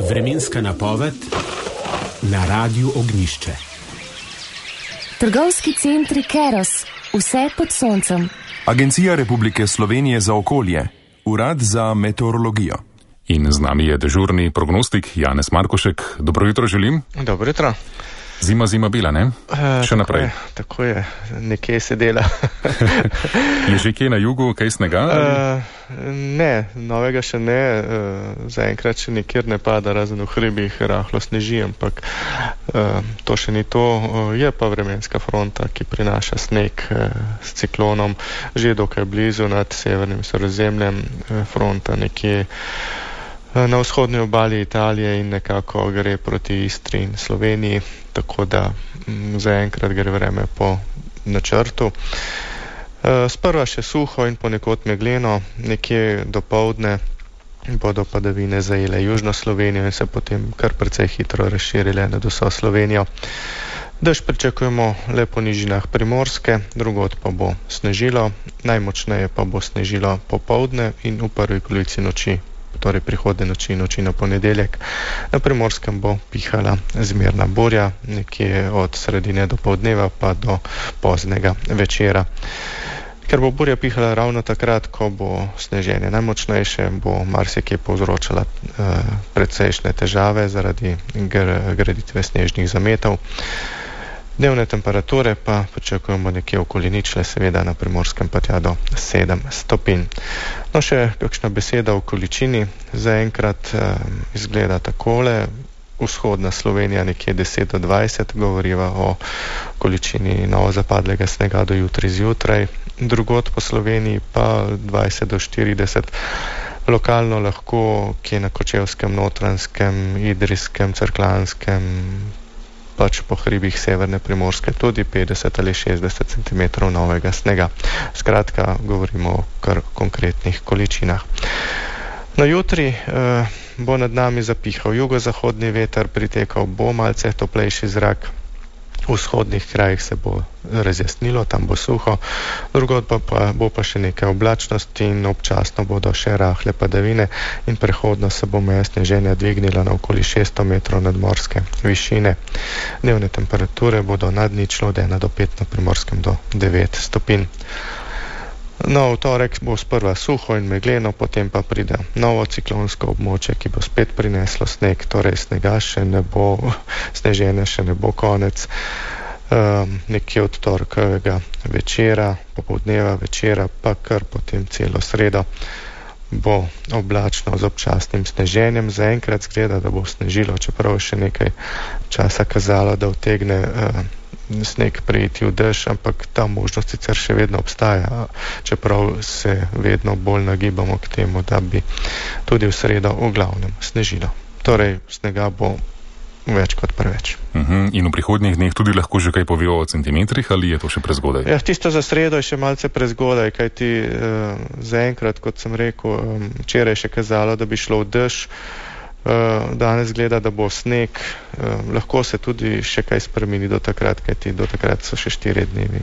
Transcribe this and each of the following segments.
Vremenska napoved na Radiu Ognjišče. Trgovski centri Keros, vse pod soncem. Agencija Republike Slovenije za okolje, Urad za meteorologijo. In z nami je dežurni prognostik Janez Markošek. Dobro jutro želim. Dobro jutro. Zima bila, ne? Še naprej. Tako je, nekje se dela. Je že kje na jugu, kaj snega? Ne, novega še ne. Zaenkrat še nikjer ne pada, razen v hribih rahlo sneži, ampak to še ni to. Je pa vremenska fronta, ki prinaša sneg s ciklonom že dokaj blizu nad severnim Sredozemljem. Fronta nekje na vzhodni obali Italije in nekako gre proti Istri in Sloveniji, tako da zaenkrat gre vreme po načrtu. Sprva še suho in ponekod megleno, nekje dopoldne bodo padavine zajele južno Slovenijo in se potem kar precej hitro razširile nad vso Slovenijo. Dež pričakujemo le po nižinah Primorske, drugod pa bo snežilo, najmočneje pa bo snežilo popoldne in v prvi polovici noči, torej prihodne noči na ponedeljek. Na Primorskem bo pihala zmerna burja, nekje od sredine do poldneva pa do poznega večera. Ker bo burja pihala ravno takrat, ko bo sneženje najmočnejše, bo marsikje povzročala precejšnje težave zaradi graditve snežnih zametov. Dnevne temperature pa pričakujemo nekje okoli ničle, seveda na Primorskem pa tja do 7 stopinj. No, še kakšna beseda o količini. Zaenkrat izgleda takole. Vzhodna Slovenija nekje 10 do 20, govoriva o količini novo zapadlega snega do jutri zjutraj. Drugod po Sloveniji pa 20 do 40. Lokalno lahko, kje na Kočevskem, Notranjskem, Idrijskem, Cerkljanskem, pač po hribih severne Primorske tudi 50 ali 60 cm novega snega. Skratka, govorimo o kar konkretnih količinah. Na jutri bo nad nami zapihal jugozahodni veter, pritekal bo malce toplejši zrak. V vzhodnih krajih se bo razjasnilo, tam bo suho, drugod pa bo pa še nekaj oblačnosti in občasno bodo še rahle padavine in prehodno se bo meja sneženja dvignila na okoli 600 metrov nadmorske višine. Dnevne temperature bodo nad ničlo od 1 do 5, na Primorskem do 9 stopinj. No, v torek bo sprva suho in megleno, potem pa pride novo ciklonsko območje, ki bo spet prineslo sneg, torej snega še ne bo, sneženja še ne bo konec. Nekje od torkovega večera, popoldneva večera, pa kar potem celo sredo bo oblačno z občasnim sneženjem. Zaenkrat zgleda, da bo snežilo, čeprav še nekaj časa kazalo, da utegne sneg preiti v dež, ampak ta možnost sicer še vedno obstaja, čeprav se vedno bolj nagibamo k temu, da bi tudi v sredo v glavnem snežilo. Torej, snega bo več kot preveč. In v prihodnjih dneh tudi lahko že kaj povejo o centimetrih, ali je to še prezgodaj? Ja, tisto za sredo je še malce prezgodaj, kajti zaenkrat, kot sem rekel, včeraj še kazalo, da bi šlo v dež. Danes gleda, da bo sneg, lahko se tudi še kaj spremeni do takrat, kajti do takrat so še 4 dnevi.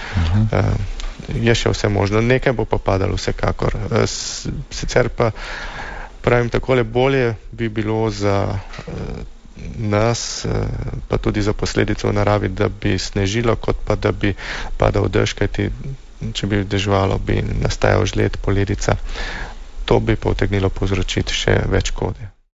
Je še vse možno, nekaj bo pa padalo vsekakor. Sicer pa pravim takole, bolje bi bilo za nas, pa tudi za posledico v naravi, da bi snežilo, kot pa da bi padal dež, kajti če bi deževalo, bi nastajal žled, poledica. To bi pa utegnilo povzročiti še več škode.